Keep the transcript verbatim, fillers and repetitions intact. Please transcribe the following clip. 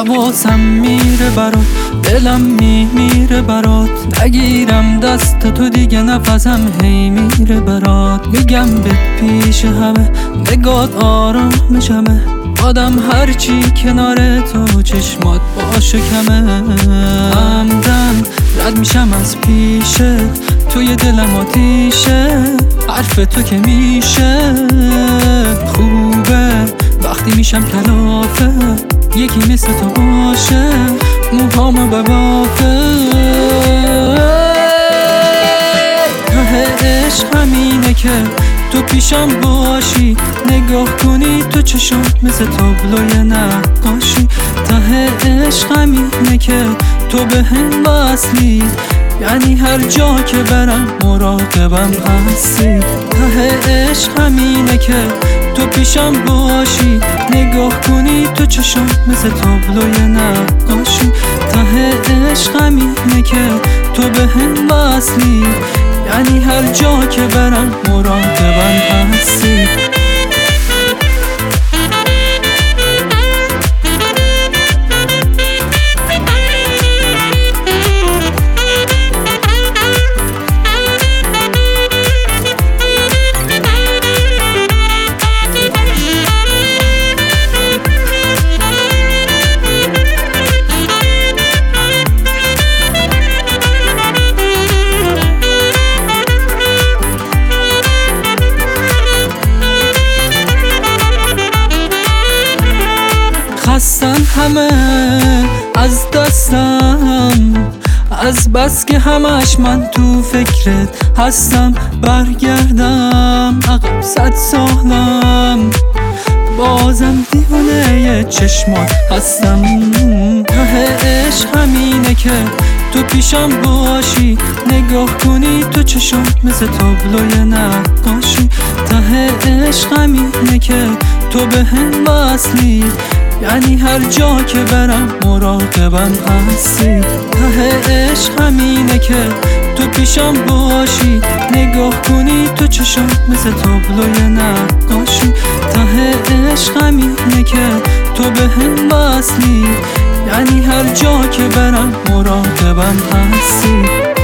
حواسم میره برات، دلم میمیره برات، نگیرم دست تو دیگه نفسم هی میره برات. میگم بهت پیش همه نگات آرامشمه، آدم هرچی کنار تو چشمات باشه کمه. همدم رد میشم از پیشه، توی دلم آتیشه، حرف تو که میشه خوبه وقتی میشم کلافه، یکی مثل تو باشه موهامو ببافه. ته عشق همینه که تو پیشم باشی، نگاه کنی تو چشم مثل تابلوی نقاشی. ته عشق همینه که تو به هم وصلی، یعنی هر جا که برم مراقبم هستی. ته عشق همینه که تو پیشم باشی، نگاه کنی تو چشم مثل تابلوی نقاشی. ته عشق همینه که تو به هم وصلی، یعنی هر جا که برم مراقبم هستی. خستن همه از دستم، از بس که همش من تو فکرت هستم. برگردم عقب صد سالم، بازم دیوانه چشمات هستم. ته عشق همینه که تو پیشم باشی، نگاه کنی تو چشم مثل تابلوی نقاشی. ته عشق همینه که تو به هم وصلی، یعنی هر جا که برم مراقبم هستی. ته عشق همینه که تو پیشم باشی، نگاه کنی تو چشم مثل تابلوی نقاشی. ته عشق همینه که تو به هم وصلی، یعنی هر جا که برم مراقبم هستی.